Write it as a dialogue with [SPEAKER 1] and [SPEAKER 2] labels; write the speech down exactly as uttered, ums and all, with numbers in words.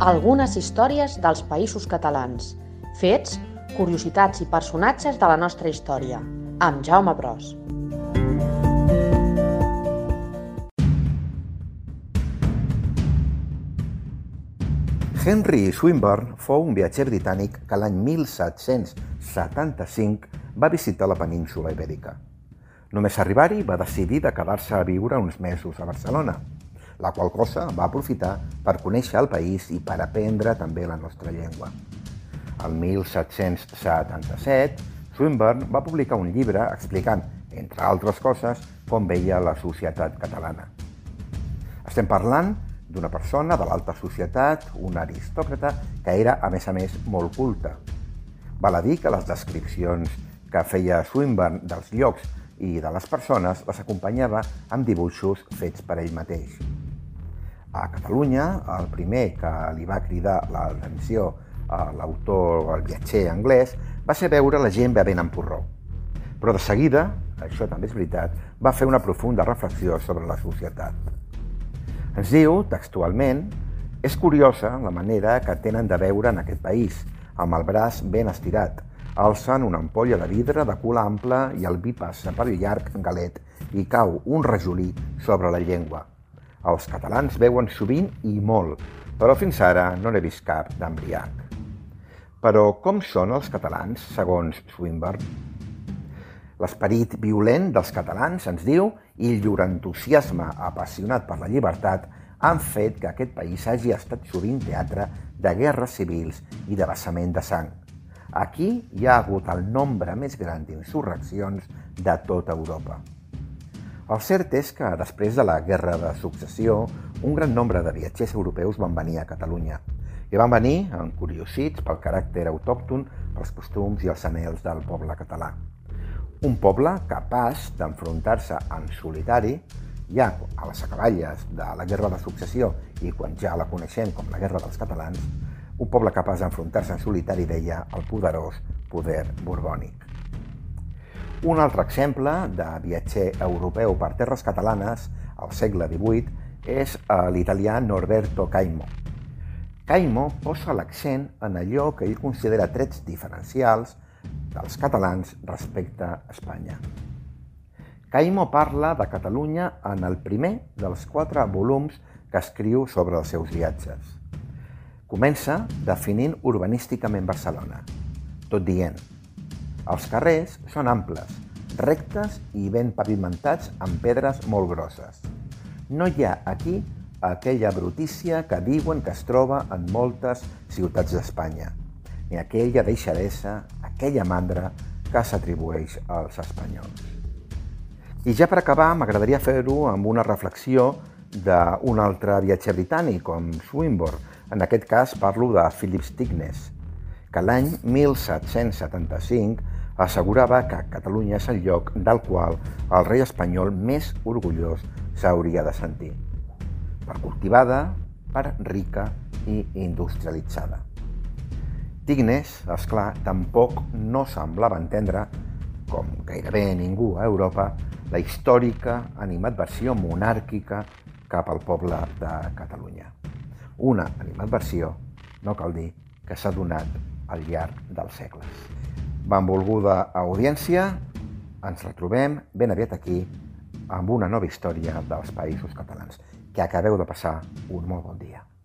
[SPEAKER 1] algunes històries dels Països Catalans, fets, curiositats i personatges de la nostra història, amb Jaume Bros.
[SPEAKER 2] Henry Swinburne fou un viatger britànic que l'any mil set-cents setanta-cinc va visitar la península Ibèrica. Només arribar-hi va decidir de quedar-se a viure uns mesos a Barcelona, la qual cosa va aprofitar per conèixer el país i per aprendre també la nostra llengua. El mil set-cents setanta-set, Swinburne va publicar un llibre explicant, entre altres coses, com veia la societat catalana. Estem parlant d'una persona de l'alta societat, un aristòcrata, que era, a més a més, molt culta. Val a dir que les descripcions que feia Swinburne dels llocs i de les persones les acompanyava amb dibuixos fets per ell mateix. A Catalunya, el primer que li va cridar l'atenció a l'autor, el viatger anglès, va ser veure la gent bevent en porró. Però de seguida, això també és veritat, va fer una profunda reflexió sobre la societat. Ens diu, textualment, és curiosa la manera que tenen de beure en aquest país, amb el braç ben estirat. Alcen una ampolla de vidre de cul ample i el vi passa per llarg galet i cau un rajolí sobre la llengua. Els catalans beuen sovint i molt, però fins ara no n'he vist cap d'embriac. Però com són els catalans, segons Swinburne? L'esperit violent dels catalans, ens diu, i llur entusiasme apassionat per la llibertat han fet que aquest país hagi estat sovint teatre de guerres civils i de vessament de sang. Aquí hi ha hagut el nombre més gran d'insurreccions de tota Europa. El cert és que després de la Guerra de Successió, un gran nombre de viatgers europeus van venir a Catalunya i van venir encuriosits pel caràcter autòcton, pels costums i els anhels del poble català. Un poble capaç d'enfrontar-se en solitari, ja a les acaballes de la Guerra de Successió i quan ja la coneixem com la Guerra dels Catalans, un poble capaç d'enfrontar-se en solitari, deia, el poderós poder borbònic. Un altre exemple de viatger europeu per terres catalanes al segle divuit és l'italià Norberto Caimo. Caimo posa l'accent en allò que ell considera trets diferencials dels catalans respecte a Espanya. Caimo parla de Catalunya en el primer dels quatre volums que escriu sobre els seus viatges. Comença definint urbanísticament Barcelona, tot dient: els carrers són amples, rectes i ben pavimentats amb pedres molt grosses. No hi ha aquí aquella brutícia que diuen que es troba en moltes ciutats d'Espanya, ni aquella deixadesa, aquella mandra que s'atribueix als espanyols. I ja per acabar, m'agradaria fer-ho amb una reflexió d'un altre viatger britànic, com Swinburne. En aquest cas parlo de Philip Stigness, que l'any mil set-cents setanta-cinc assegurava que Catalunya és el lloc del qual el rei espanyol més orgullós s'hauria de sentir, per cultivada, per rica i industrialitzada. Stigness, esclar, tampoc no semblava entendre, com gairebé ningú a Europa, la històrica animadversió monàrquica cap al poble de Catalunya. Una animadversió, no cal dir, que s'ha donat al llarg dels segles. Benvolguda audiència, ens retrobem ben aviat aquí amb una nova història dels Països Catalans. Que acabeu de passar un molt bon dia.